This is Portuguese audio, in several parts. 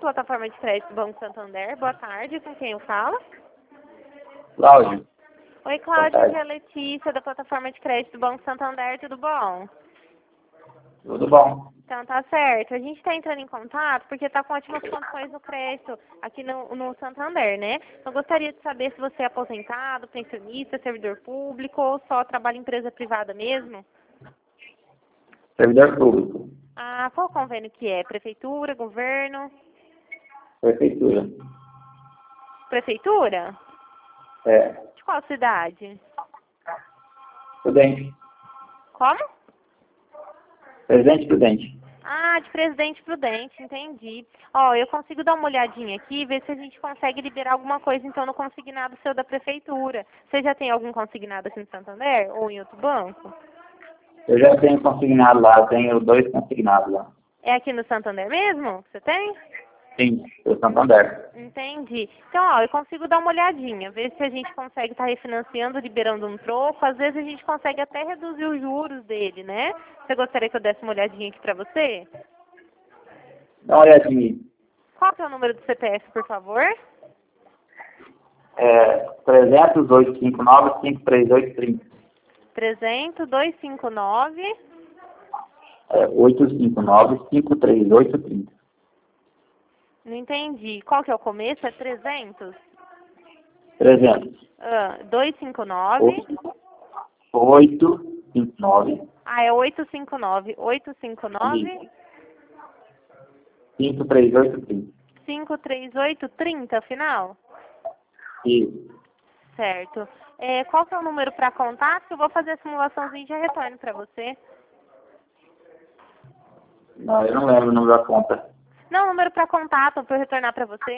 plataforma de crédito do Banco Santander. Boa tarde, com quem eu falo? Cláudio. Oi, Cláudia, aqui é a Letícia, da plataforma de crédito do Banco Santander, tudo bom? Tudo bom? Então tá certo. A gente está entrando em contato porque está com ótimas condições no crédito aqui no Santander, né? Eu gostaria de saber se você é aposentado, pensionista, servidor público ou só trabalha em empresa privada mesmo? Servidor público. Ah, qual convênio que é? Prefeitura, governo? Prefeitura. Prefeitura? É. De qual cidade? Prudente. Como? Presidente Prudente. Ah, de Presidente Prudente, entendi. Ó, eu consigo dar uma olhadinha aqui e ver se a gente consegue liberar alguma coisa, então, no consignado seu da Prefeitura. Você já tem algum consignado aqui no Santander ou em outro banco? Eu já tenho consignado lá, tenho 2 consignados lá. É aqui no Santander mesmo que você tem? Sim, do Santander. Entendi. Então, ó, eu consigo dar uma olhadinha, ver se a gente consegue estar refinanciando, liberando um troco. Às vezes a gente consegue até reduzir os juros dele, né? Você gostaria que eu desse uma olhadinha aqui pra você? Dá uma olhadinha. Qual que é o número do CPF, por favor? 300-859-53830. 300-259. 859-53830. Não entendi. Qual que é o começo? É 300? 300. 259. 859. Ah, é 859. 859. 53830. 53830, final? Isso. Certo. Qual que é o número para contato? Eu vou fazer a simulaçãozinha e já retorno para você. Não, eu não lembro o número da conta. Não, número para contato, para eu retornar para você.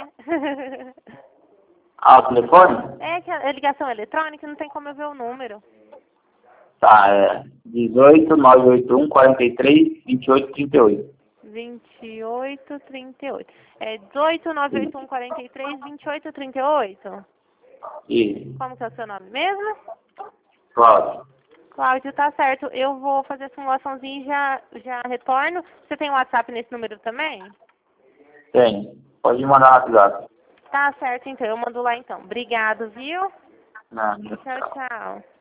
Ah, o telefone? É que a ligação eletrônica não tem como eu ver o número. Tá, é 18-981-43-2838. 2838. É 18-981-43-2838? Isso. Como que é o seu nome mesmo? Cláudio. Cláudio, tá certo. Eu vou fazer a simulaçãozinha e já retorno. Você tem WhatsApp nesse número também? Tem. Pode me mandar no WhatsApp. Tá certo, então. Eu mando lá, então. Obrigado, viu? Não, Tchau, tchau.